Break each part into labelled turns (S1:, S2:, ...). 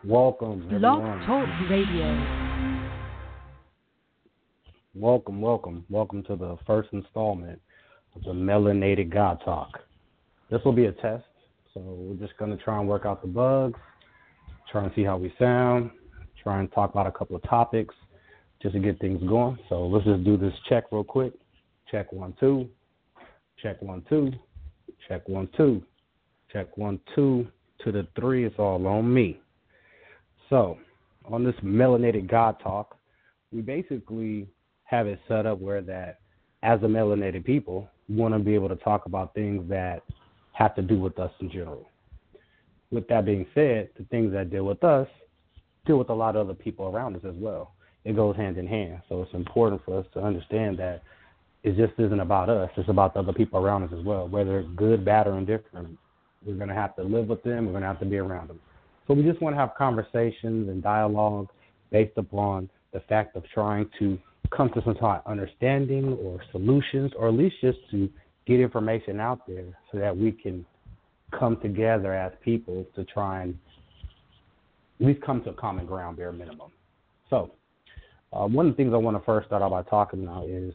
S1: Welcome,
S2: Blog
S1: everyone.
S2: Talk Radio.
S1: Welcome to the first installment of the Melanated God Talk. This will be a test, so we're just going to try and work out the bugs, try and see how we sound, try and talk about a couple of topics just to get things going. So let's just do this check real quick. Check 1 2. Check 1 2. Check 1 2. Check 1 2 to the 3. It's all on me. So, on this Melanated God Talk, we basically have it set up where that as a melanated people, we want to be able to talk about things that have to do with us in general. With that being said, the things that deal with us deal with a lot of other people around us as well. It goes hand in hand. So it's important for us to understand that it just isn't about us. It's about the other people around us as well. Whether good, bad, or indifferent, we're going to have to live with them. We're going to have to be around them. So we just want to have conversations and dialogue based upon the fact of trying to come to some type of understanding or solutions, or at least just to get information out there so that we can come together as people to try and at least come to a common ground, bare minimum. So one of the things I want to first start out by talking about is,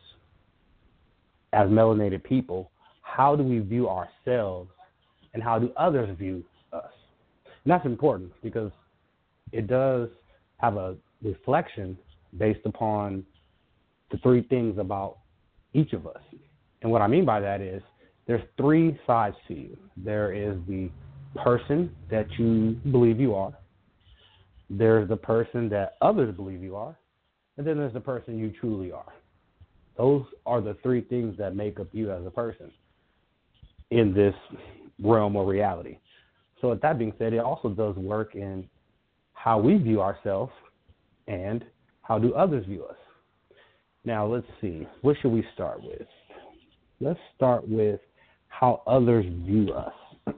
S1: as melanated people, how do we view ourselves and how do others view us? And that's important because it does have a reflection based upon the three things about each of us. And what I mean by that is there's three sides to you. There is the person that you believe you are. There's the person that others believe you are. And then there's the person you truly are. Those are the three things that make up you as a person in this realm of reality. So with that being said, it also does work in how we view ourselves and how do others view us. Now, let's see. What should we start with? Let's start with how others view us.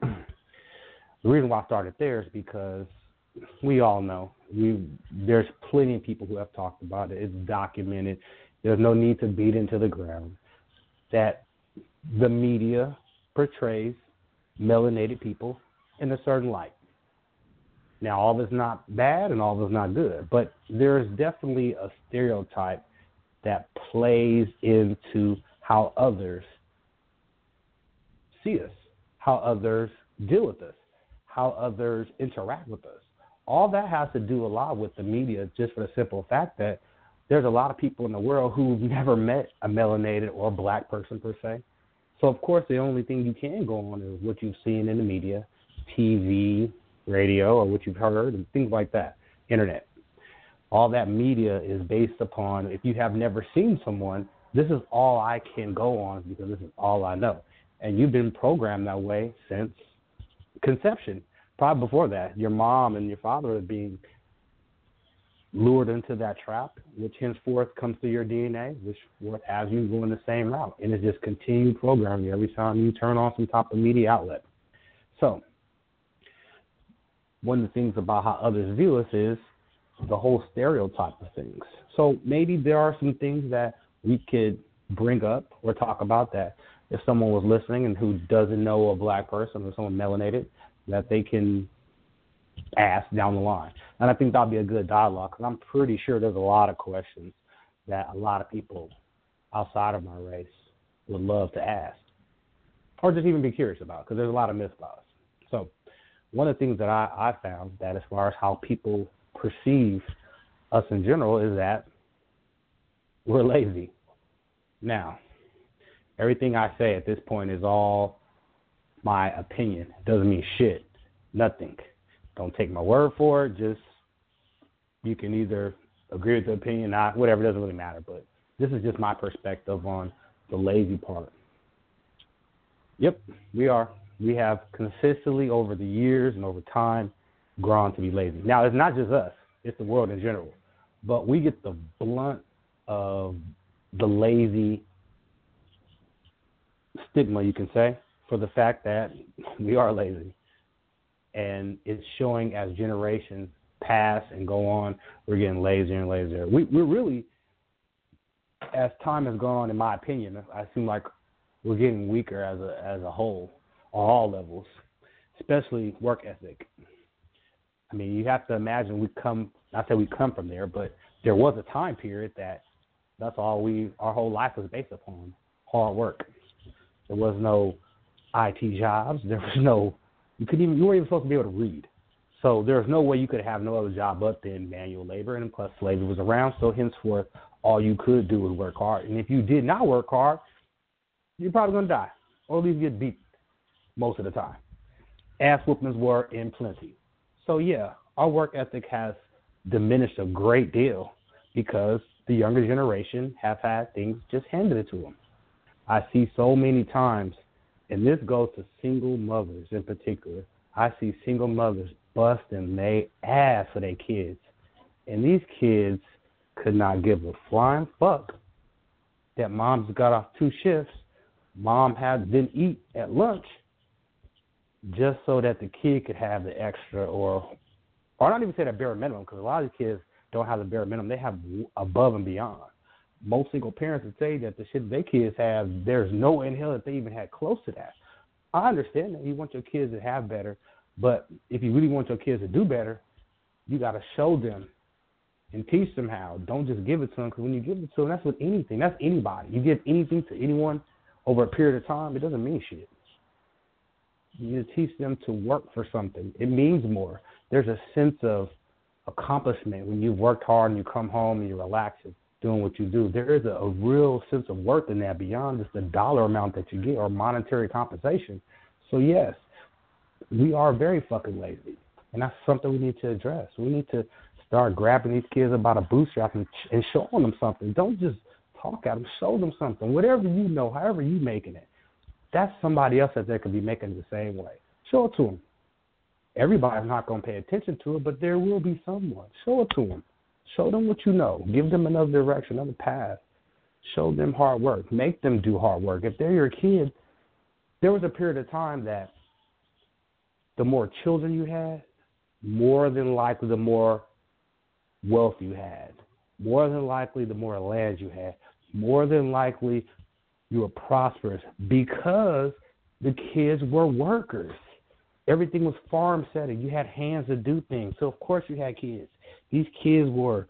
S1: The reason why I started there is because we all know there's plenty of people who have talked about it. It's documented. There's no need to beat into the ground that the media portrays melanated people in a certain light. Now, all of it's not bad and all of it's not good, but there's definitely a stereotype that plays into how others see us, how others deal with us, how others interact with us. All that has to do a lot with the media, just for the simple fact that there's a lot of people in the world who've never met a melanated or a black person per se. So, of course, the only thing you can go on is what you've seen in the media, TV, radio, or what you've heard, and things like that, internet. All that media is based upon, if you have never seen someone, this is all I can go on because this is all I know. And you've been programmed that way since conception. Probably before that, your mom and your father are being lured into that trap, which henceforth comes through your DNA, which has you going the same route. And it's just continued programming every time you turn on some type of media outlet. So, one of the things about how others view us is the whole stereotype of things. So maybe there are some things that we could bring up or talk about that if someone was listening and who doesn't know a black person or someone melanated, that they can ask down the line. And I think that'll be a good dialogue because I'm pretty sure there's a lot of questions that a lot of people outside of my race would love to ask or just even be curious about because there's a lot of myths about us. So one of the things that I found that as far as how people perceive us in general is that we're lazy. Now, everything I say at this point is all my opinion. It doesn't mean shit. Nothing. Don't take my word for it. Just you can either agree with the opinion or not, whatever, it doesn't really matter. But this is just my perspective on the lazy part. Yep, we are. We have consistently over the years and over time grown to be lazy. Now, it's not just us. It's the world in general. But we get the blunt of the lazy stigma, you can say, for the fact that we are lazy. And it's showing as generations pass and go on, we're getting lazier and lazier. We're really, as time has gone on, in my opinion, I seem like we're getting weaker as a whole on all levels, especially work ethic. I mean, you have to imagine not that we come from there, but there was a time period that's all our whole life was based upon, hard work. There was no IT jobs. There was no, you weren't even supposed to be able to read. So there's no way you could have no other job but then manual labor, and plus slavery was around, so henceforth all you could do was work hard. And if you did not work hard, you're probably going to die, or at least get beat most of the time. Ass whoopings were in plenty. So yeah, our work ethic has diminished a great deal because the younger generation have had things just handed to them. I see so many times, and this goes to single mothers in particular, I see single mothers busting their ass for their kids. And these kids could not give a flying fuck that mom's got off 2 shifts, mom didn't eat at lunch, just so that the kid could have the extra, or not even say the bare minimum, because a lot of the kids don't have the bare minimum. They have above and beyond. Most single parents would say that the shit their kids have, there's no in hell that they even had close to that. I understand that you want your kids to have better, but if you really want your kids to do better, you got to show them and teach them how. Don't just give it to them, because when you give it to them, that's with anything. That's anybody. You give anything to anyone over a period of time, it doesn't mean shit. You need to teach them to work for something. It means more. There's a sense of accomplishment when you've worked hard and you come home and you're relaxing doing what you do. There is a real sense of worth in that beyond just the dollar amount that you get or monetary compensation. So, yes, we are very fucking lazy, and that's something we need to address. We need to start grabbing these kids about a bootstrap and showing them something. Don't just talk at them. Show them something. Whatever you know, however you making it, that's somebody else that they could be making it the same way. Show it to them. Everybody's not going to pay attention to it, but there will be someone. Show it to them. Show them what you know. Give them another direction, another path. Show them hard work. Make them do hard work. If they're your kid, there was a period of time that the more children you had, more than likely the more wealth you had. More than likely the more land you had. More than likely you were prosperous because the kids were workers. Everything was farm setting. You had hands to do things. So, of course, you had kids. These kids were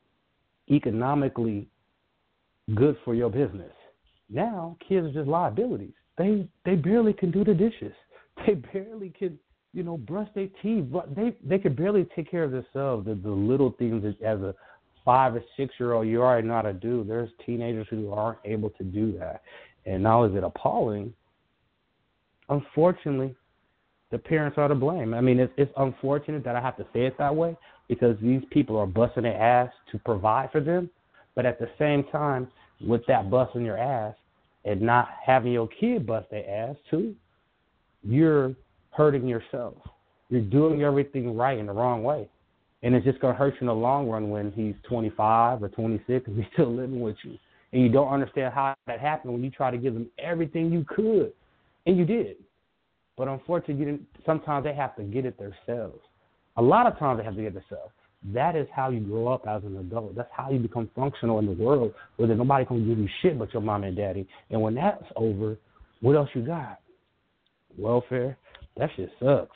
S1: economically good for your business. Now, kids are just liabilities. They barely can do the dishes. They barely can, brush their teeth. They can barely take care of themselves. The little things that as a 5 or 6-year-old you already know how to do. There's teenagers who aren't able to do that. And now is it appalling? Unfortunately, the parents are to blame. I mean, it's unfortunate that I have to say it that way because these people are busting their ass to provide for them. But at the same time, with that busting your ass and not having your kid bust their ass too, you're hurting yourself. You're doing everything right in the wrong way. And it's just going to hurt you in the long run when he's 25 or 26 and he's still living with you. And you don't understand how that happened when you try to give them everything you could. And you did. But unfortunately, sometimes they have to get it themselves. A lot of times they have to get it themselves. That is how you grow up as an adult. That's how you become functional in the world, where there's nobody can give you shit but your mom and daddy. And when that's over, what else you got? Welfare? That shit sucks.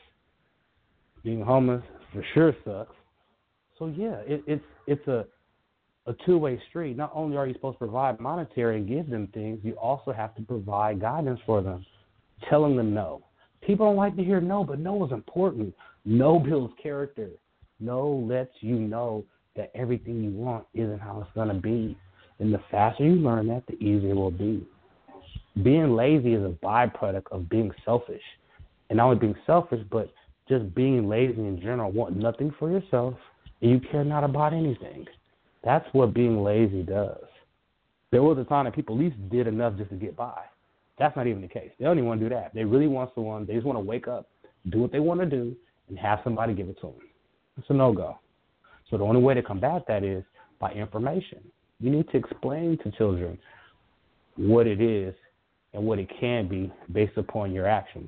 S1: Being homeless for sure sucks. So, yeah, it's a two-way street. Not only are you supposed to provide monetary and give them things, you also have to provide guidance for them, telling them no. People don't like to hear no, but no is important. No builds character. No lets you know that everything you want isn't how it's going to be. And the faster you learn that, the easier it will be. Being lazy is a byproduct of being selfish. And not only being selfish, but just being lazy in general, want nothing for yourself, and you care not about anything. That's what being lazy does. There was a time that people at least did enough just to get by. That's not even the case. They don't even want to do that. They really want someone. They just want to wake up, do what they want to do, and have somebody give it to them. It's a no-go. So the only way to combat that is by information. You need to explain to children what it is and what it can be based upon your actions.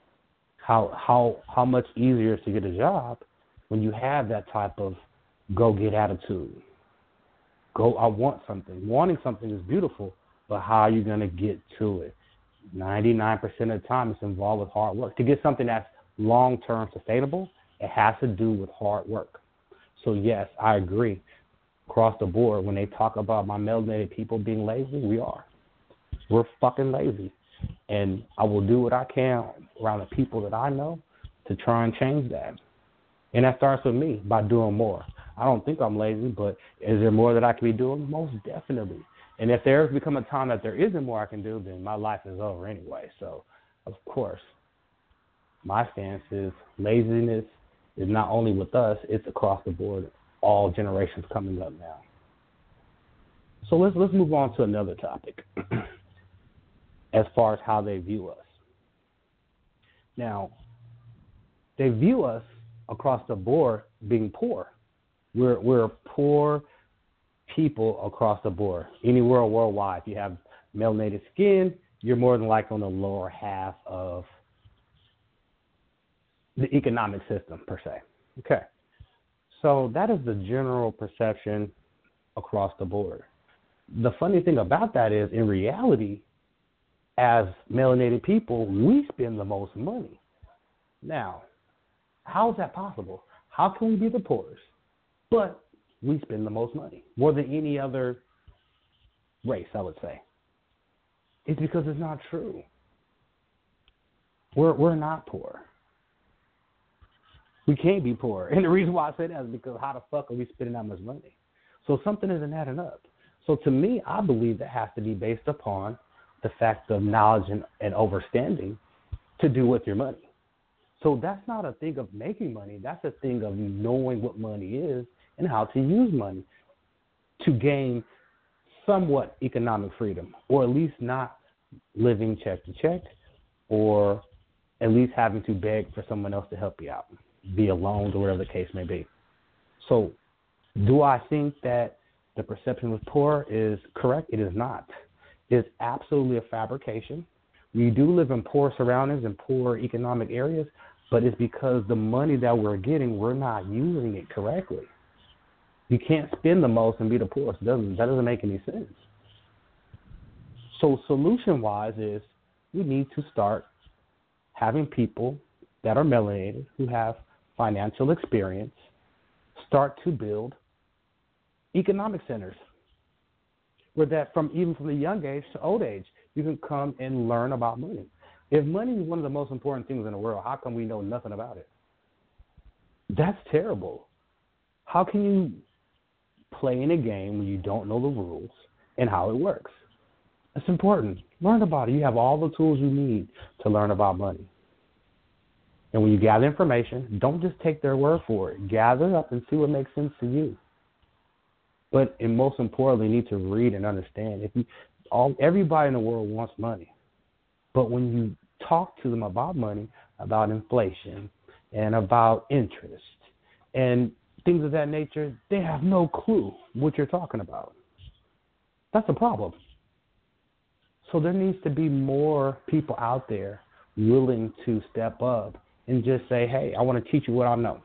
S1: How much easier it is to get a job when you have that type of go-get attitude. I want something. Wanting something is beautiful, but how are you going to get to it? 99% of the time it's involved with hard work. To get something that's long-term sustainable, It has to do with hard work. So, yes, I agree. Across the board, when they talk about my melanated people being lazy, we are. We're fucking lazy. And I will do what I can around the people that I know to try and change that. And that starts with me by doing more. I don't think I'm lazy, but is there more that I can be doing? Most definitely. And if there's become a time that there isn't more I can do, then my life is over anyway. So, of course, my stance is laziness is not only with us, it's across the board, all generations coming up now. So let's move on to another topic as far as how they view us. Now, they view us across the board being poor. We're poor people across the board. Anywhere worldwide, if you have melanated skin, you're more than likely on the lower half of the economic system, per se. Okay. So that is the general perception across the board. The funny thing about that is, in reality, as melanated people, we spend the most money. Now, how is that possible? How can we be the poorest, but we spend the most money, more than any other race, I would say? It's because it's not true. We're not poor. We can't be poor. And the reason why I say that is because how the fuck are we spending that much money? So something isn't adding up. So to me, I believe that has to be based upon the fact of knowledge and understanding to do with your money. So that's not a thing of making money. That's a thing of knowing what money is and how to use money to gain somewhat economic freedom, or at least not living check to check, or at least having to beg for someone else to help you out, via loans or whatever the case may be. So do I think that the perception of poor is correct? It is not. It's absolutely a fabrication. We do live in poor surroundings and poor economic areas, but it's because the money that we're getting, we're not using it correctly. You can't spend the most and be the poorest. That doesn't make any sense. So solution-wise is we need to start having people that are melanated who have financial experience start to build economic centers where that even from the young age to old age, you can come and learn about money. If money is one of the most important things in the world, how come we know nothing about it? That's terrible. How can you play in a game when you don't know the rules and how it works? It's important. Learn about it. You have all the tools you need to learn about money. And when you gather information, don't just take their word for it. Gather up and see what makes sense to you. But and most importantly, you need to read and understand. Everybody in the world wants money. But when you talk to them about money, about inflation, and about interest, and things of that nature, they have no clue what you're talking about. That's a problem. So there needs to be more people out there willing to step up and just say, hey, I want to teach you what I know.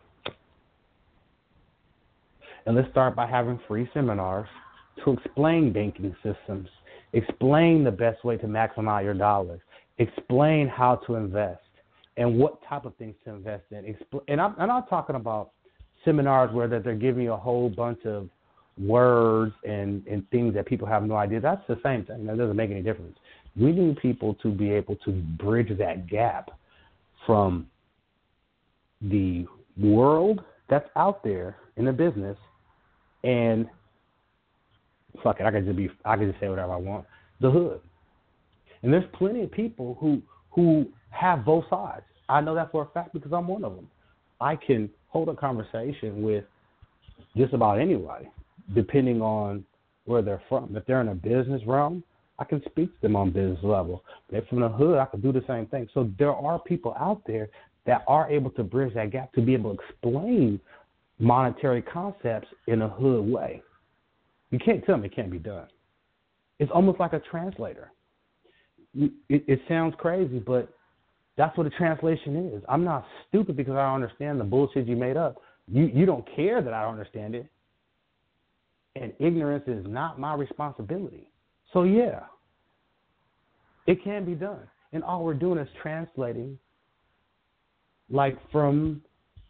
S1: And let's start by having free seminars to explain banking systems, explain the best way to maximize your dollars, explain how to invest and what type of things to invest in. And I'm not talking about seminars where they're giving you a whole bunch of words and things that people have no idea. That's the same thing. That doesn't make any difference. We need people to be able to bridge that gap from the world that's out there in the business and fuck it, I could just say whatever I want. The hood. And there's plenty of people who have both sides. I know that for a fact because I'm one of them. I can hold a conversation with just about anybody, depending on where they're from. If they're in a business realm, I can speak to them on business level. But if from the hood, I can do the same thing. So there are people out there that are able to bridge that gap to be able to explain monetary concepts in a hood way. You can't tell me it can't be done. It's almost like a translator. It sounds crazy, but that's what a translation is. I'm not stupid because I don't understand the bullshit you made up. You don't care that I don't understand it. And ignorance is not my responsibility. So, yeah, it can be done. And all we're doing is translating, like from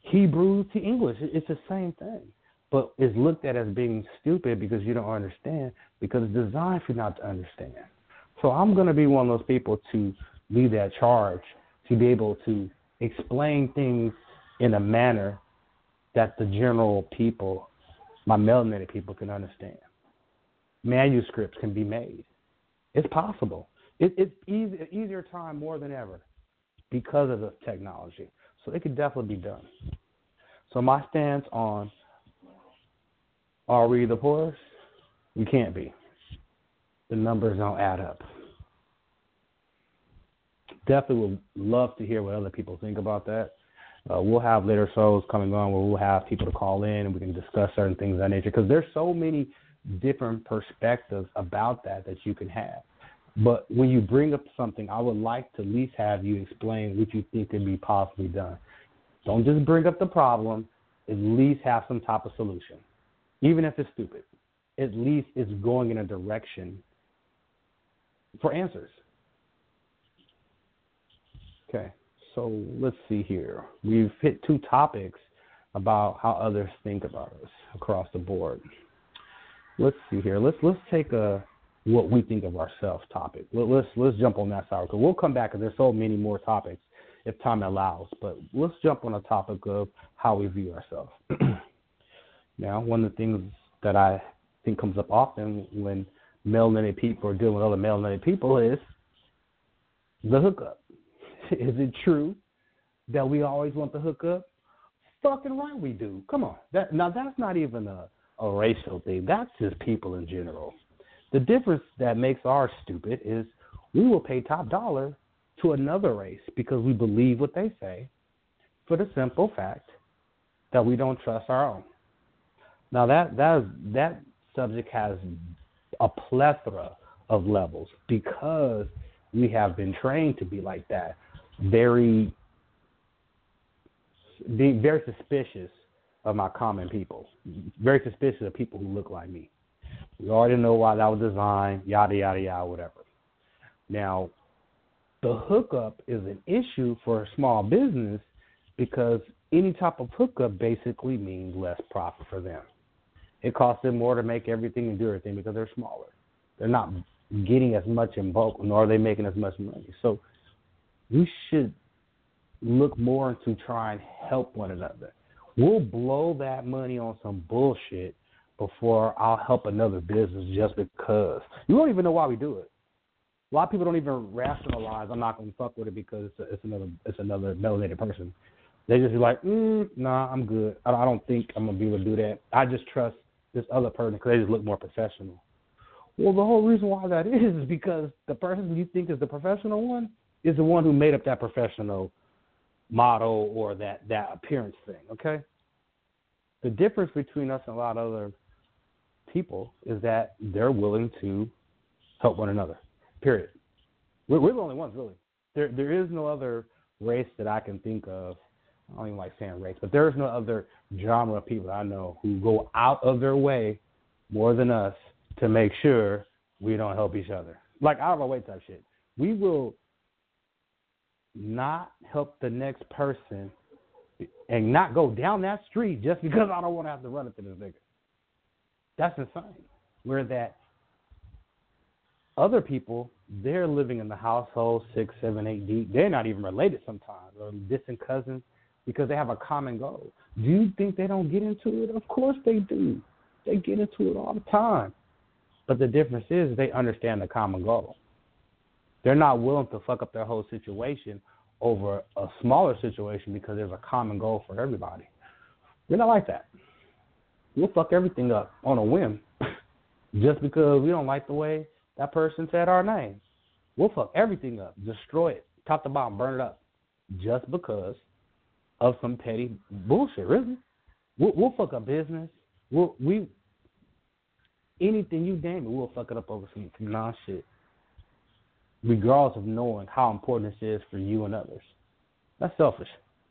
S1: Hebrew to English. It's the same thing. But it's looked at as being stupid because you don't understand, because it's designed for you not to understand. So I'm going to be one of those people to lead that charge, to be able to explain things in a manner that the general people, my melanated people, can understand. Manuscripts can be made. It's possible. It's easier time more than ever because of the technology. So it could definitely be done. So my stance on, are we the poorest? We can't be. The numbers don't add up. Definitely would love to hear what other people think about that. We'll have later shows coming on where we'll have people to call in and we can discuss certain things of that nature, because there's so many different perspectives about that you can have. But when you bring up something, I would like to at least have you explain what you think can be possibly done. Don't just bring up the problem. At least have some type of solution. Even if it's stupid, at least it's going in a direction for answers. Okay, so let's see here. We've hit two topics about how others think about us across the board. Let's see here. Let's take a what we think of ourselves topic. Let's jump on that side, because we'll come back, because there's so many more topics if time allows. But let's jump on a topic of how we view ourselves. Now, one of the things that I think comes up often when melanated people are dealing with other melanated people is the hookup. Is it true that we always want the hookup? Fucking right we do. Come on. That's not even a racial thing. That's just people in general. The difference that makes ours stupid is we will pay top dollar to another race because we believe what they say, for the simple fact that we don't trust our own. Now, that subject has a plethora of levels because we have been trained to be like that, being very suspicious of my common people, very suspicious of people who look like me. We already know why that was designed, yada, yada, yada, whatever. Now, the hookup is an issue for a small business because any type of hookup basically means less profit for them. It costs them more to make everything and do everything because they're smaller. They're not getting as much in bulk, nor are they making as much money. So we should look more into try and help one another. We'll blow that money on some bullshit before I'll help another business just because. You don't even know why we do it. A lot of people don't even rationalize, I'm not going to fuck with it because it's another melanated person. They just be like, nah, I'm good. I don't think I'm going to be able to do that. I just trust this other person because they just look more professional. Well, the whole reason why that is because the person you think is the professional one is the one who made up that professional model or that appearance thing, okay? The difference between us and a lot of other people is that they're willing to help one another, period. We're the only ones, really. There is no other race that I can think of. I don't even like saying race, but there is no other genre of people I know who go out of their way more than us to make sure we don't help each other. Like out of our way type shit. We will not help the next person and not go down that street just because I don't want to have to run into this nigga. That's insane. Where that other people, they're living in the household 6, 7, 8 deep. They're not even related sometimes, or distant cousins, because they have a common goal. Do you think they don't get into it? Of course they do. They get into it all the time. But the difference is they understand the common goal. They're not willing to fuck up their whole situation over a smaller situation because there's a common goal for everybody. We're not like that. We'll fuck everything up on a whim just because we don't like the way that person said our name. We'll fuck everything up, destroy it, top to bottom, burn it up, just because of some petty bullshit, really. We'll fuck up business. Anything you name it, we'll fuck it up over some non-shit, regardless of knowing how important this is for you and others. That's selfish.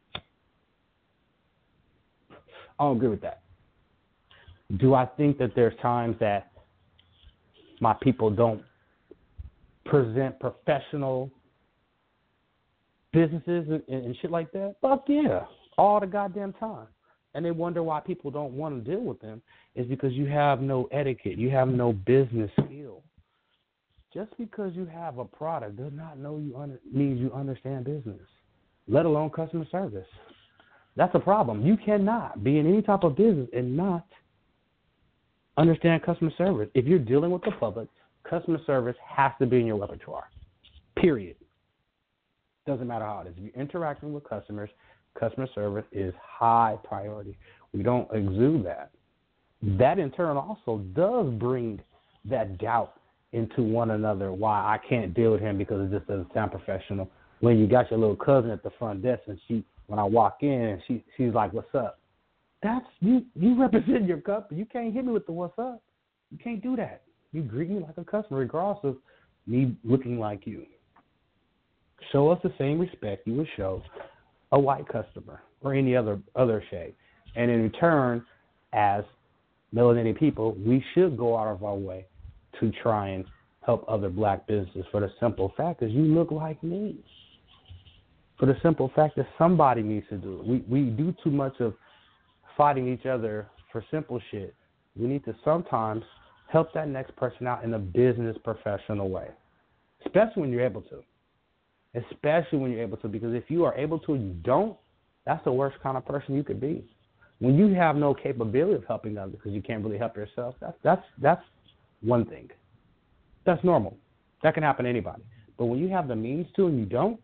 S1: I don't agree with that. Do I think that there's times that my people don't present professional businesses and shit like that? Fuck yeah. all the goddamn time. And they wonder why people don't want to deal with them is because you have no etiquette. You have no business skill. Just because you have a product does not mean you understand business, let alone customer service. That's a problem. You cannot be in any type of business and not understand customer service. If you're dealing with the public, customer service has to be in your repertoire, period. Doesn't matter how it is. If you're interacting with customers, customer service is high priority. We don't exude that. That in turn also does bring that doubt into one another, why I can't deal with him because it just doesn't sound professional. When you got your little cousin at the front desk and when I walk in, she's like, "What's up?" That's you represent your company. You can't hit me with the "what's up." You can't do that. You greet me like a customer regardless of me looking like you. Show us the same respect you would show a white customer or any other shade. And in return, as melanated people, we should go out of our way to try and help other black businesses for the simple fact that you look like me. For the simple fact that somebody needs to do it. We do too much of fighting each other for simple shit. We need to sometimes help that next person out in a business professional way, especially when you're able to. Especially when you're able to, because if you are able to and you don't, that's the worst kind of person you could be. When you have no capability of helping others because you can't really help yourself, that's one thing. That's normal. That can happen to anybody. But when you have the means to and you don't,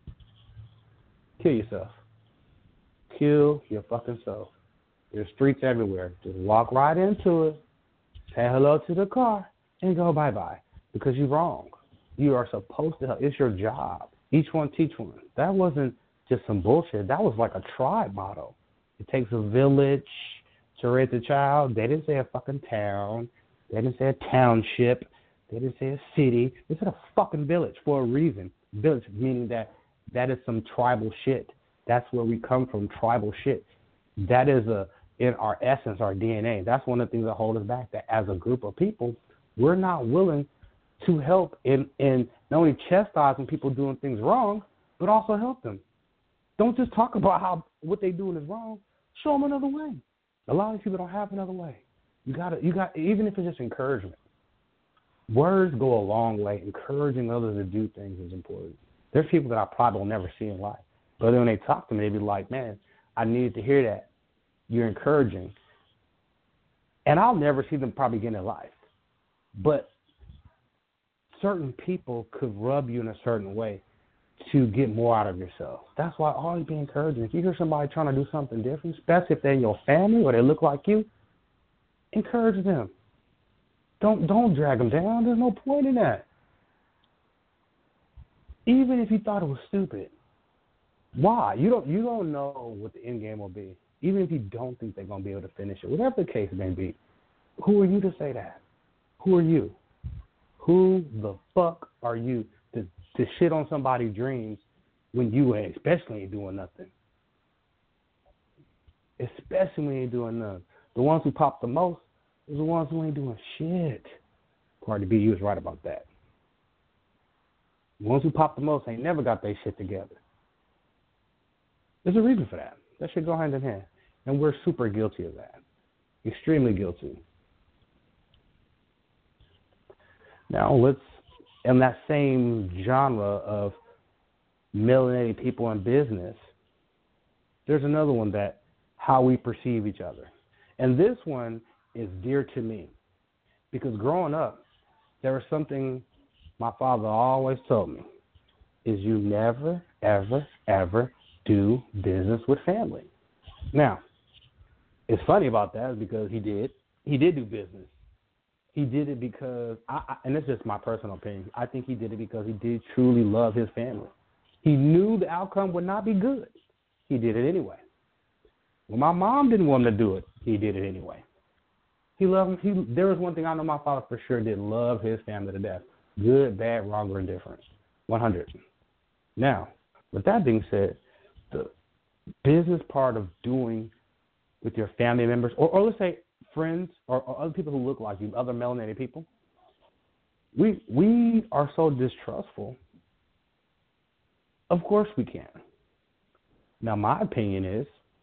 S1: kill yourself. Kill your fucking self. There's streets everywhere. Just walk right into it, say hello to the car, and go bye-bye because you're wrong. You are supposed to help. It's your job. Each one teach one. That wasn't just some bullshit. That was like a tribe motto. It takes a village to raise a child. They didn't say a fucking town. They didn't say a township. They didn't say a city. They said a fucking village for a reason. Village meaning that is some tribal shit. That's where we come from, tribal shit. That is in our essence, our DNA. That's one of the things that hold us back, that as a group of people, we're not willing to help in not only chastising people doing things wrong, but also help them. Don't just talk about what they're doing is wrong. Show them another way. A lot of people don't have another way. You got even if it's just encouragement. Words go a long way. Encouraging others to do things is important. There's people that I probably will never see in life, but when they talk to me, they be like, "Man, I needed to hear that. You're encouraging." And I'll never see them probably again in life, but certain people could rub you in a certain way to get more out of yourself. That's why always be encouraging. If you hear somebody trying to do something different, especially if they're in your family or they look like you, encourage them. Don't drag them down. There's no point in that. Even if you thought it was stupid. Why? You don't know what the end game will be. Even if you don't think they're going to be able to finish it, whatever the case may be, who are you to say that? Who are you? Who the fuck are you to shit on somebody's dreams when you especially ain't doing nothing? Especially when you ain't doing nothing. The ones who pop the most is the ones who ain't doing shit. Cardi B, you was right about that. The ones who pop the most ain't never got their shit together. There's a reason for that. That should go hand in hand. And we're super guilty of that. Extremely guilty. Now, let's, in that same genre of melanated people in business, there's another one, that how we perceive each other. And this one is dear to me because growing up, there was something my father always told me, is you never, ever, ever do business with family. Now, it's funny about that is because he did do business. He did it because, and it's just my personal opinion, I think he did it because he did truly love his family. He knew the outcome would not be good. He did it anyway. When my mom didn't want him to do it, he did it anyway. He loved him. There was one thing I know my father for sure did, love his family to death. Good, bad, wrong, or indifferent. 100. Now, with that being said, the business part of doing with your family members, or let's say friends or other people who look like you, other melanated people, we are so distrustful. Of course we can. Now, my opinion is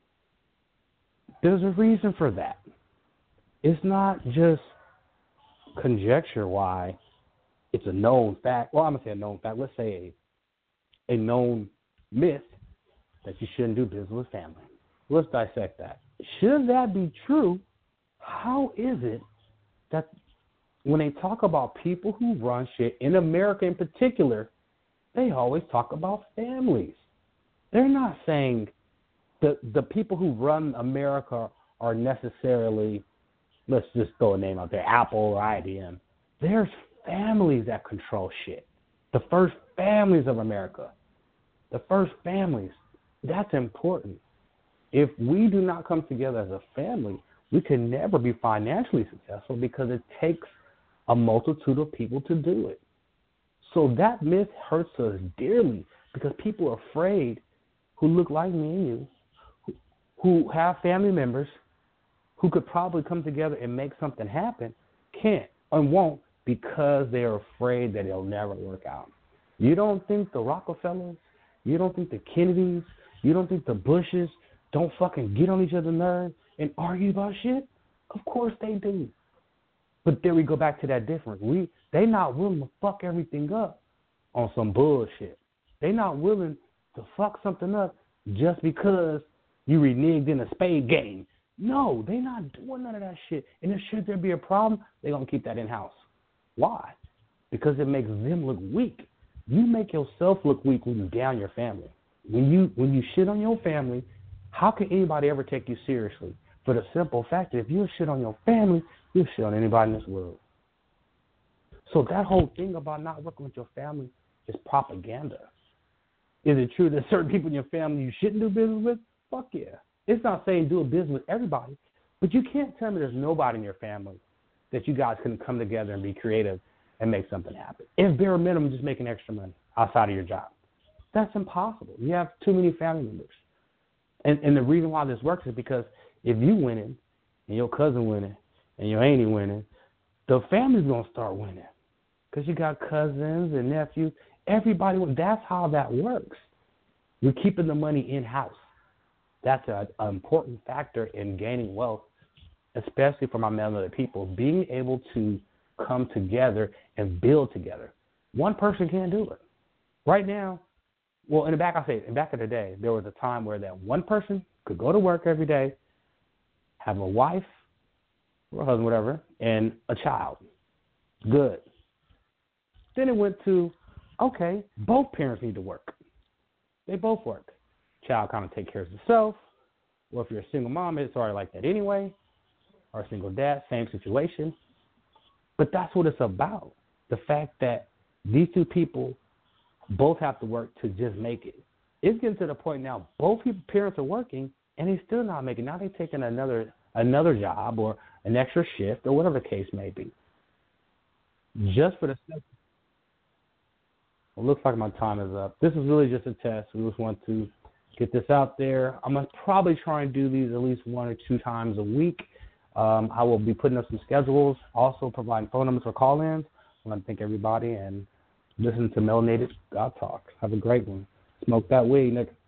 S1: There's a reason for that. It's not just conjecture why it's a known fact. Well, I'm going to say a known fact. Let's say a known myth that you shouldn't do business with family. Let's dissect that. Should that be true, how is it that when they talk about people who run shit, in America in particular, they always talk about families? They're not saying the people who run America are necessarily, let's just throw a name out there, Apple or IBM. There's families that control shit. The first families of America. The first families. That's important. If we do not come together as a family, we can never be financially successful because it takes a multitude of people to do it. So that myth hurts us dearly because people are afraid who look like me and you, who have family members who could probably come together and make something happen, can't and won't because they're afraid that it'll never work out. You don't think the Rockefellers, you don't think the Kennedys, you don't think the Bushes don't fucking get on each other's nerves and argue about shit? Of course they do. But then we go back to that difference. They not willing to fuck everything up on some bullshit. They not willing to fuck something up just because you reneged in a spade game. No, they not doing none of that shit. And if should there be a problem, they going to keep that in-house. Why? Because it makes them look weak. You make yourself look weak when you down your family. When you shit on your family, how can anybody ever take you seriously? For the simple fact that if you shit on your family, you shit on anybody in this world. So that whole thing about not working with your family is propaganda. Is it true that certain people in your family you shouldn't do business with? Fuck yeah. It's not saying do a business with everybody, but you can't tell me there's nobody in your family that you guys can come together and be creative and make something happen. If bare minimum, just making extra money outside of your job. That's impossible. You have too many family members. And the reason why this works is because if you winning and your cousin winning and your auntie winning, the family's going to start winning because you got cousins and nephews. Everybody, that's how that works. You're keeping the money in-house. That's an important factor in gaining wealth, especially for my melanated people, being able to come together and build together. One person can't do it. Right now, well, back in the day, there was a time where that one person could go to work every day, have a wife or a husband, whatever, and a child. Good. Then it went to, okay, both parents need to work. They both work. Child kind of take care of himself. Or if you're a single mom, it's already like that anyway. Or a single dad, same situation. But that's what it's about. The fact that these two people both have to work to just make it. It's getting to the point now both parents are working and they still not making it. Now they're taking another job or an extra shift or whatever the case may be. Just for the sake. It looks like my time is up. This is really just a test. We just want to get this out there. I'm going to probably try and do these at least 1 or 2 times a week. I will be putting up some schedules, also providing phone numbers for call-ins. I want to thank everybody and listen to Melanated God Talk. Have a great one. Smoke that weed, nigga.